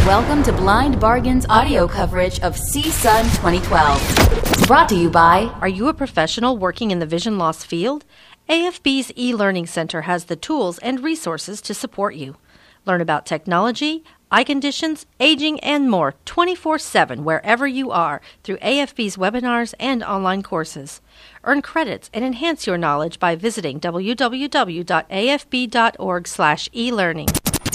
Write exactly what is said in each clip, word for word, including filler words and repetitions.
Welcome to Blind Bargain's audio coverage of C S U N twenty twelve. Brought to you by... Are you a professional working in the vision loss field? A F B's e-learning center has the tools and resources to support you. Learn about technology, eye conditions, aging, and more twenty-four seven wherever you are through A F B's webinars and online courses. Earn credits and enhance your knowledge by visiting w w w dot a f b dot org slash e learning.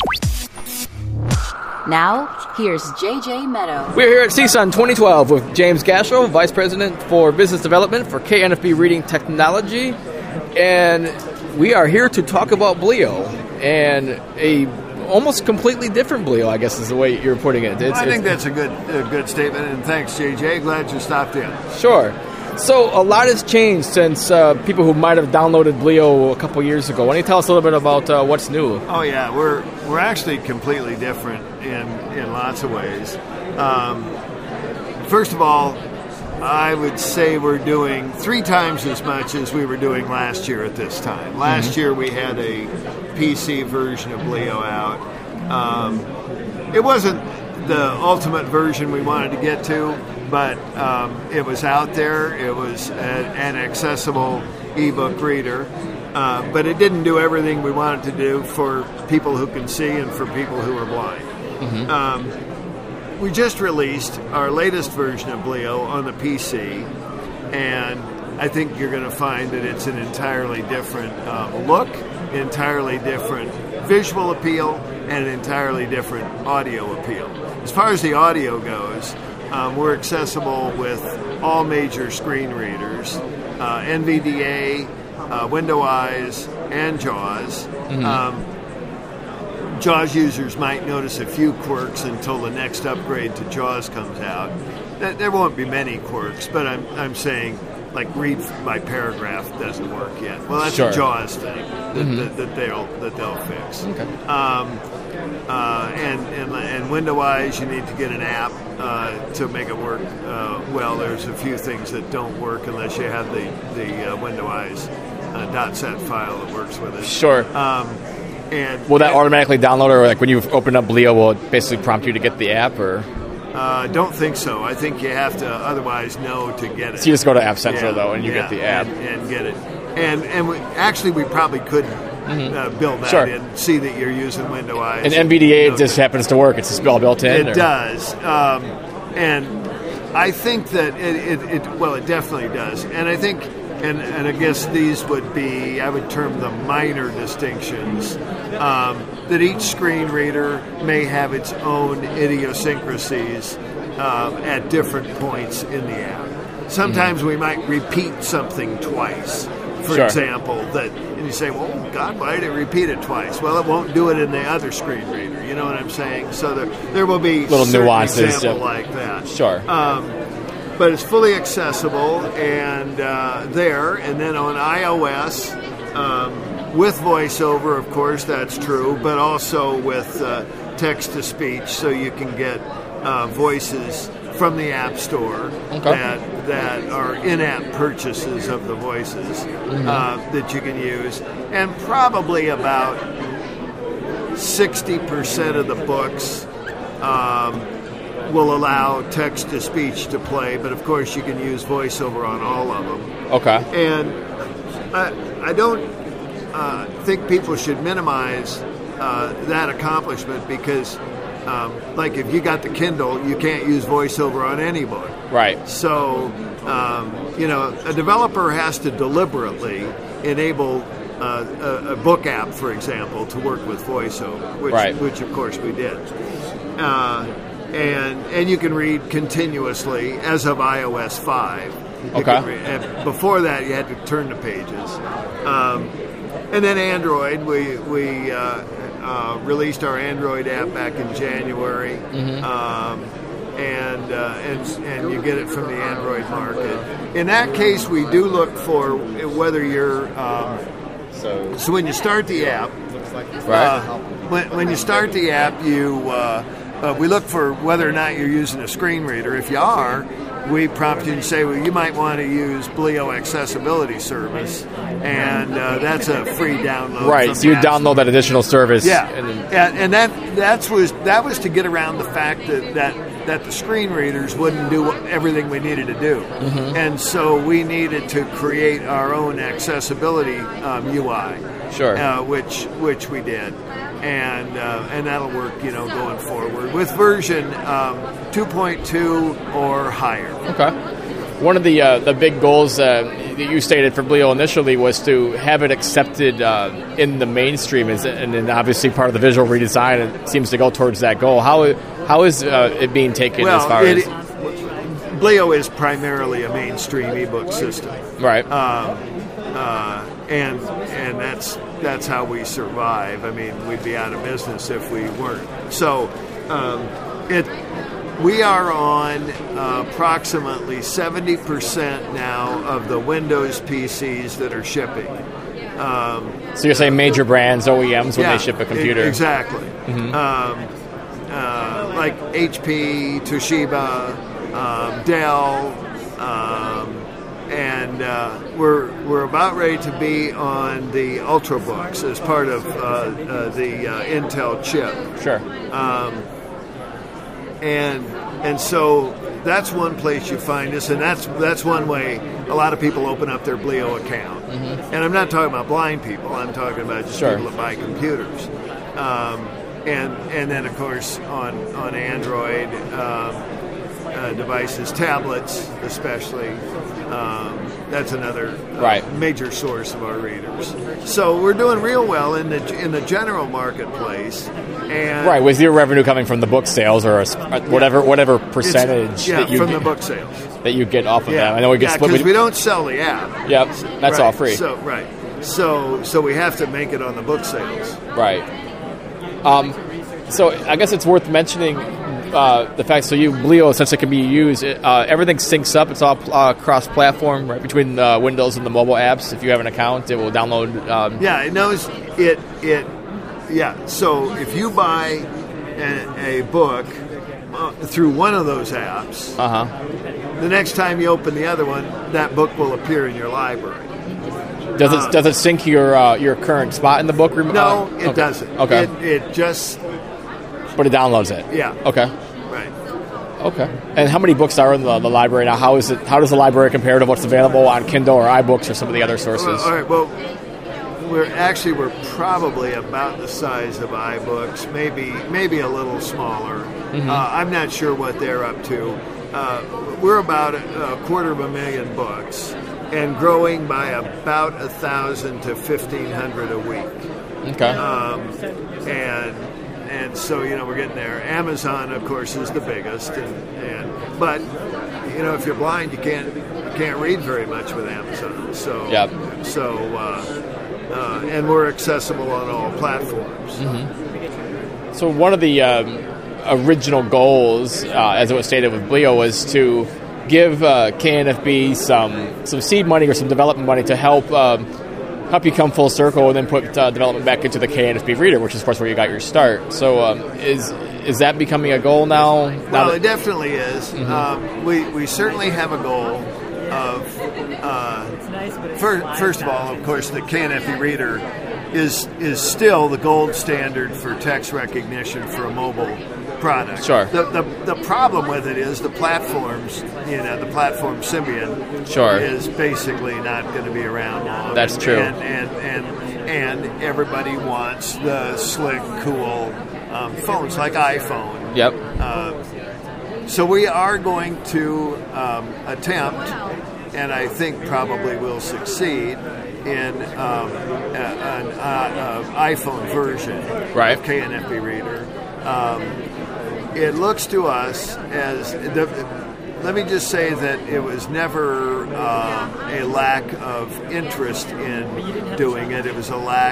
Now, here's J J Meadow. We're here at C S U N twenty twelve with James Gasho, Vice President for Business Development for K N F B Reading Technology. And we are here to talk about Bleo, and a almost completely different Bleo, I guess is the way you're putting it. It's, I think it's, that's a good a good statement, and thanks, J J. Glad you stopped in. Sure. So a lot has changed since uh, people who might have downloaded Bleo a couple years ago. Why don't you tell us a little bit about uh, what's new? Oh yeah, we're we're actually completely different in in lots of ways. Um, first of all, I would say we're doing three times as much as we were doing last year at this time. Last mm-hmm. year we had a P C version of Bleo out. Um, it wasn't the ultimate version we wanted to get to, but um, it was out there. It was a, an accessible ebook reader, uh, but it didn't do everything we wanted to do for people who can see and for people who are blind. Mm-hmm. Um, we just released our latest version of Bleo on the P C, and I think you're going to find that it's an entirely different uh, look, entirely different visual appeal, and an entirely different audio appeal. As far as the audio goes, um, we're accessible with all major screen readers, uh, N V D A, uh, Window Eyes, and JAWS. Mm-hmm. Um, JAWS users might notice a few quirks until the next upgrade to JAWS comes out. There won't be many quirks, but I'm I'm saying, like, read by paragraph doesn't work yet. Well, that's sure. a JAWS thing that, mm-hmm. that, that they'll that they'll fix. Okay. Um, uh, and, and and Window Eyes, you need to get an app uh, to make it work uh, well. There's a few things that don't work unless you have the the uh, Window Eyes uh, .set file that works with it. Sure. Um, and will that and, automatically download, or like when you open up Bleo, will it basically prompt you to get the app, or? I uh, don't think so. I think you have to otherwise know to get it. So you just go to App Central, yeah, though, and you yeah, get the app. And, and get it. And and we, actually, we probably could mm-hmm. uh, build that sure. in, see that you're using Window Eyes. And N V D A just happens to work. It's just all built in? It or? does. Um, and I think that it, it, it, well, it definitely does. And I think, and, and I guess these would be, I would term them minor distinctions, um, that each screen reader may have its own idiosyncrasies uh, at different points in the app. Sometimes mm-hmm. we might repeat something twice. For sure. example, that and you say, well, God, why did it repeat it twice? Well, it won't do it in the other screen reader. You know what I'm saying? So there, there will be little nuances, example yeah. like that. Sure. Um, but it's fully accessible and uh, there. And then on iOS, um, with VoiceOver, of course, that's true, but also with uh, text-to-speech, so you can get uh, voices from the App Store okay. that that are in-app purchases of the voices mm-hmm. uh, that you can use. And probably about sixty percent of the books um, will allow text-to-speech to play, but of course you can use VoiceOver on all of them. Okay. And I, I don't uh, think people should minimize uh, that accomplishment because Um, like if you got the Kindle, you can't use VoiceOver on any book. Right. So, um, you know, a developer has to deliberately enable uh, a, a book app, for example, to work with VoiceOver, which, right. which of course we did. Uh, and and you can read continuously as of iOS five. You okay. Read, and before that, you had to turn the pages. Um, and then Android, we we. Uh, Uh, released our Android app back in January, mm-hmm. um, and, uh, and and you get it from the Android market. In that case, we do look for whether you're. Um, so, so when you start the app, right. uh, when, when you start the app, you uh, uh, we look for whether or not you're using a screen reader. If you are, we prompt you and say, well, you might want to use Bleo Accessibility Service, and uh, that's a free download. Right, so you download that additional service. Yeah, and, then, and, and that that's was that was to get around the fact that that, that the screen readers wouldn't do everything we needed to do, mm-hmm. and so we needed to create our own accessibility um, U I. Sure. Uh, which which we did. And uh, and that'll work, you know, going forward with version um, two point two or higher. Okay. One of the uh, the big goals uh, that you stated for Bleo initially was to have it accepted uh, in the mainstream, and then obviously part of the visual redesign it seems to go towards that goal. How how is uh, it being taken well, as far it, as Bleo is primarily a mainstream ebook system, right? Um, uh, and and that's that's how we survive. I mean, we'd be out of business if we weren't. So, um, it we are on uh, approximately seventy percent now of the Windows P Cs that are shipping. Um, so you're saying major brands, O E Ms, when yeah, they ship a computer? Exactly. Mm-hmm. Um, uh, like H P, Toshiba, um, Dell. Um, And uh, we're we're about ready to be on the Ultrabooks as part of uh, uh, the uh, Intel chip. Sure. Um, and and so that's one place you find us, and that's that's one way a lot of people open up their Bleo account. Mm-hmm. And I'm not talking about blind people. I'm talking about just sure. people that buy computers. Um, and and then of course on on Android. Um, Uh, devices, tablets especially. Um, that's another uh, right. major source of our readers. So we're doing real well in the in the general marketplace. And right, with your revenue coming from the book sales or a, whatever yeah, whatever percentage yeah, that you from get, the book sales that you get off of yeah. that. I know we get yeah, split because we don't sell the app. Yep, that's right. all free. So right, so so we have to make it on the book sales. Right. Um, so I guess it's worth mentioning. Uh, the fact so you Bleo, since it can be used, uh, everything syncs up. It's all uh, cross-platform, right, between uh, Windows and the mobile apps. If you have an account, it will download. Um, yeah, it knows it. It yeah. So if you buy a, a book uh, through one of those apps, uh-huh. the next time you open the other one, that book will appear in your library. Does it uh, does it sync your uh, your current spot in the book? No, uh, it okay. doesn't. Okay, it, it just. But it downloads it. Yeah. Okay. Right. Okay. And how many books are in the, the library now? How is it? How does the library compare to what's available on Kindle or iBooks or some of the other sources? Well, all right. Well, we're actually we're probably about the size of iBooks, maybe maybe a little smaller. Mm-hmm. Uh, I'm not sure what they're up to. Uh, we're about a, a quarter of a million books, and growing by about a thousand to fifteen hundred a week. Okay. Um, and. And so, you know, we're getting there. Amazon, of course, is the biggest, and, and but you know, if you're blind, you can't you can't read very much with Amazon. So, yep. so, uh, uh, and we're accessible on all platforms. Mm-hmm. So, one of the um, original goals, uh, as it was stated with Bleo, was to give uh, K N F B some some seed money or some development money to help. Um, help you come full circle and then put uh, development back into the K N F B reader, which is, of course, where you got your start. So um, is is that becoming a goal now? now well, that- it definitely is. Mm-hmm. Um, we, we certainly have a goal of, uh, first, first of all, of course, the K N F B reader is is still the gold standard for text recognition for a mobile product. Sure. The, the the problem with it is the platforms, you know, the platform Symbian sure. is basically not going to be around long. That's and, true. And, and and and everybody wants the slick, cool um, phones like iPhone. Yep. Uh, so we are going to um, attempt, and I think probably will succeed, in um, an uh, iPhone version right. of K N F B Reader. Um, it looks to us as, the, let me just say that it was never um, a lack of interest in doing it. It was a lack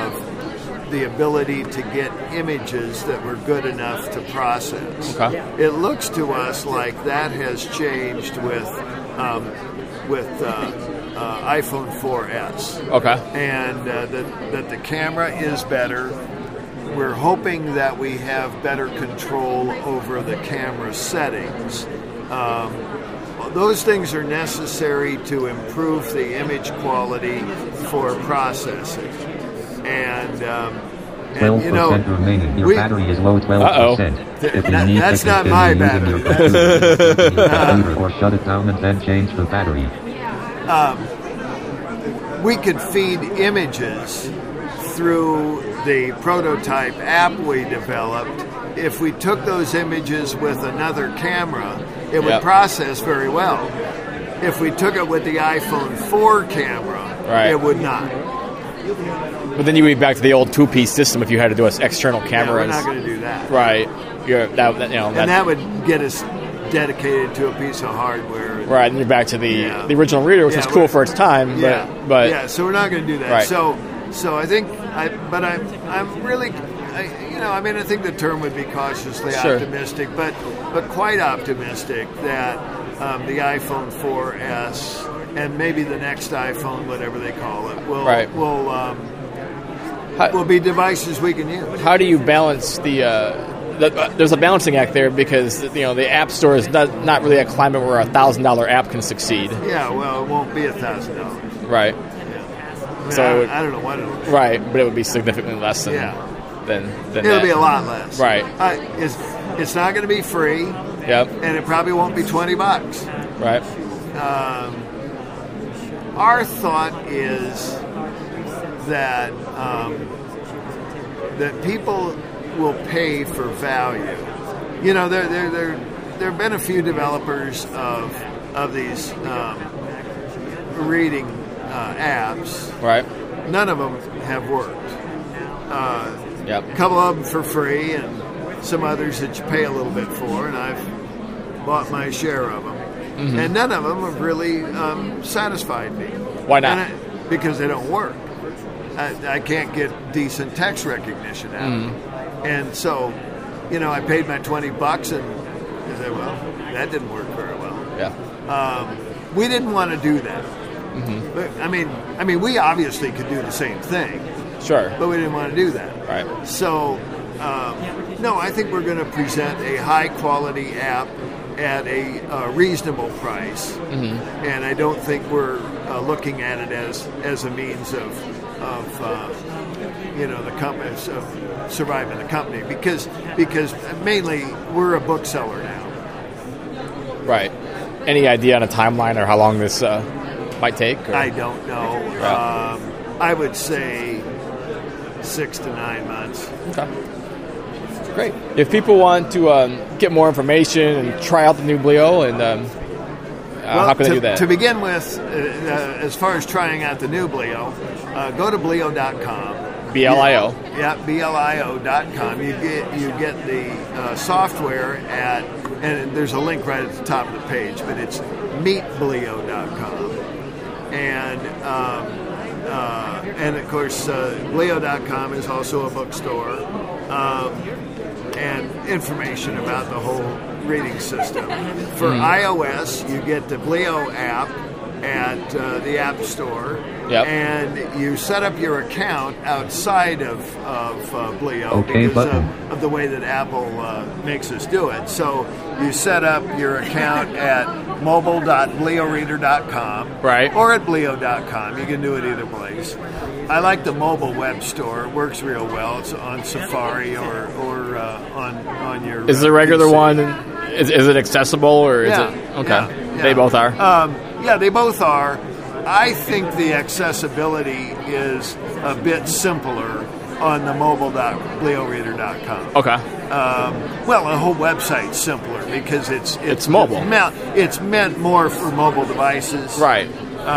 of the ability to get images that were good enough to process. Okay. It looks to us like that has changed with um, with uh, uh, iPhone four S. Okay. And uh, that, that the camera is better. We're hoping that we have better control over the camera settings. Um, those things are necessary to improve the image quality for processing. And, um, and you know, remaining. Your we, battery is low, twelve percent. th- If you that, need that's to not continue my using battery. your computer, uh, or shut it down and then change the battery. We could feed images through the prototype app we developed. If we took those images with another camera, it would Yep. process very well. If we took it with the iPhone four camera, Right. it would not. But then you would be back to the old two-piece system if you had to do an external Yeah, cameras. we're not going to do that. Right. You're, that, that, you know, And that would get us dedicated to a piece of hardware. right, and you're back to the Yeah. the original reader, which Yeah, was cool we're- for its time. But, Yeah, but yeah. So we're not going to do that. Right. So, so I think, I, but I'm, I'm really, I, you know, I mean, I think the term would be cautiously Sure. optimistic, but, but quite optimistic that um, the iPhone four S and maybe the next iPhone, whatever they call it, will Right. will um, How- will be devices we can use. how do you balance the? Uh, the uh, there's a balancing act there because you know the App Store is not, not really a climate where a thousand dollar app can succeed. Yeah, well, it won't be a thousand dollars. Right. I mean, So- I, I don't know what it'll be. Right, but it would be significantly less than Yeah. than, than It'll that. be a lot less. Right. I, it's it's not going to be free, Yep. and it probably won't be twenty bucks. Right. Our thought is that um, that people will pay for value. You know, there there there there have been a few developers of of these um, reading uh, apps. Right. None of them have worked. Uh, Yep. a couple of them for free, and some others that you pay a little bit for, and I've bought my share of them. Mm-hmm. And none of them have really um, satisfied me. Why not? And I, because they don't work. I, I can't get decent text recognition out Mm-hmm. of them. And so, you know, I paid my twenty bucks, and I said, well, that didn't work very well. Yeah. Um, we didn't want to do that. Mm-hmm. But, I mean, I mean, we obviously could do the same thing, Sure. but we didn't want to do that. Right. So, um, no, I think we're going to present a high-quality app at a uh, reasonable price, Mm-hmm. and I don't think we're uh, looking at it as as a means of of uh, you know the company of surviving the company because because mainly we're a bookseller now. Right. Any idea on a timeline or how long this uh, might take? Or? I don't know. Yeah. Um, I would say six to nine months. Okay. Great. If people want to um, get more information and try out the new Bleo, and um, uh, Well, how can to, they do that? To begin with, uh, uh, as far as trying out the new Bleo, uh, go to bleo dot com. B L I O. Yeah, B L I O dot com. You get you get the uh, software at, and there's a link right at the top of the page, but it's meet bleo dot com. And um, uh, and of course, uh, bleo dot com is also a bookstore, um, and information about the whole reading system. For Mm. iOS, you get the Bleo app at uh, the App Store. Yep. And you set up your account outside of, of uh, Bleo Okay because button. of, of the way that Apple uh, makes us do it. So you set up your account at mobile dot bleo reader dot com Right. or at bleo dot com. You can do it either place. I like the mobile web store. It works real well. It's on Safari or, or uh, on, on your Is uh, the regular P C. one? Is, is it accessible or is Yeah, it okay? yeah, yeah. They both are. Um, yeah, they both are. I think the accessibility is a bit simpler on the mobile dot bleo reader dot com. Okay. Um, well, the whole website's simpler because it's it's, It's mobile. meant, it's meant more for mobile devices. Right.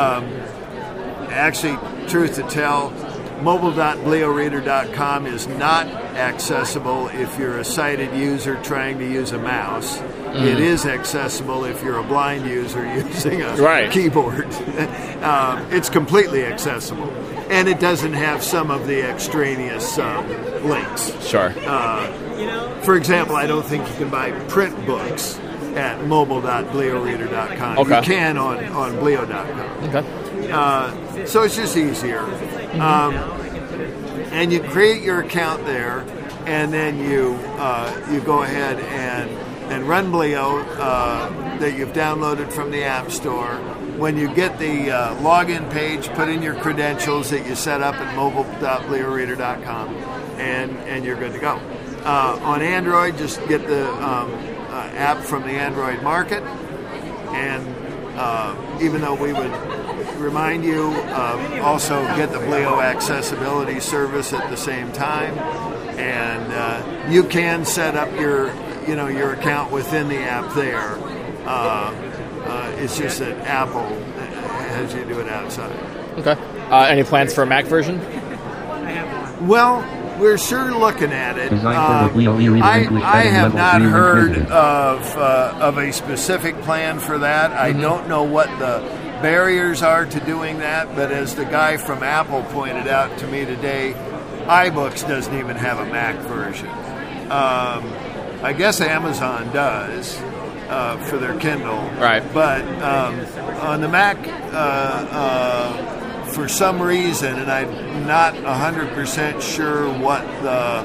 Actually, truth to tell, mobile dot bleo reader dot com is not accessible if you're a sighted user trying to use a mouse. Mm. It is accessible if you're a blind user using a Right. keyboard. um, it's completely accessible. And it doesn't have some of the extraneous um, links. Sure. For example, I don't think you can buy print books at mobile dot bleo reader dot com. Okay. You can on, on bleo dot com. okay. Uh, so it's just easier. Um, and you create your account there, and then you uh, you go ahead and and run Bleo uh, that you've downloaded from the App Store. When you get the uh, login page, put in your credentials that you set up at mobile dot bleo reader dot com, and and you're good to go. Uh, on Android, just get the um, uh, app from the Android market, and uh, even though we would remind you, uh, also get the Bleo accessibility service at the same time, and uh, you can set up your, you know, your account within the app there. Uh, uh, it's just that Apple has you do it outside. Okay. Uh, any plans for a Mac version? Well, we're sure looking at it. Um, I, English I have level not three heard revision. of uh, of a specific plan for that. I Mm-hmm. don't know what the barriers are to doing that, but as the guy from Apple pointed out to me today, iBooks doesn't even have a Mac version. Um, I guess Amazon does uh, for their Kindle. Right. But um, on the Mac, uh, uh, for some reason, and I'm not one hundred percent sure what the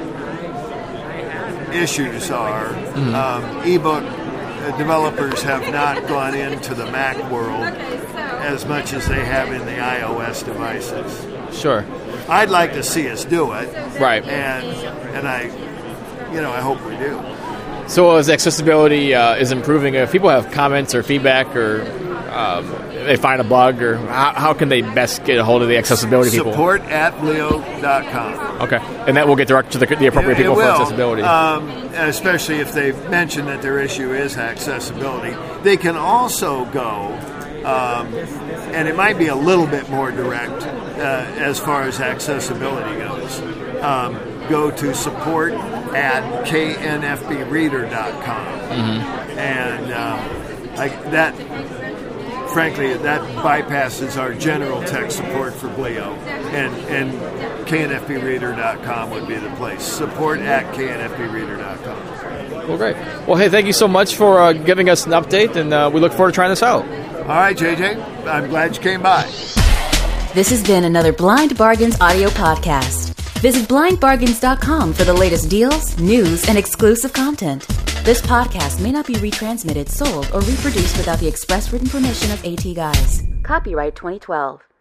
issues are, Mm-hmm. um, ebook developers have not gone into the Mac world as much as they have in the iOS devices. Sure. I'd like to see us do it. Right. And and I, you know, I hope we do. So as accessibility uh, is improving, if people have comments or feedback, or um, they find a bug, or how, how can they best get a hold of the accessibility people? Support at bleo dot com. Okay. And that will get direct to the, the appropriate It- it people for will, accessibility. Um, especially if they've mentioned that their issue is accessibility. They can also go, um, and it might be a little bit more direct uh, as far as accessibility goes. Um, go to support at k n f b reader dot com. Mm-hmm. And um, I, that, frankly, that bypasses our general tech support for Bleo. And, and k n f b reader dot com would be the place. Support at k n f b reader dot com. Well, great. Well, hey, thank you so much for uh, giving us an update, and uh, we look forward to trying this out. All right, J J, I'm glad you came by. This has been another Blind Bargains audio podcast. Visit blind bargains dot com for the latest deals, news, and exclusive content. This podcast may not be retransmitted, sold, or reproduced without the express written permission of AT Guys. Copyright twenty twelve.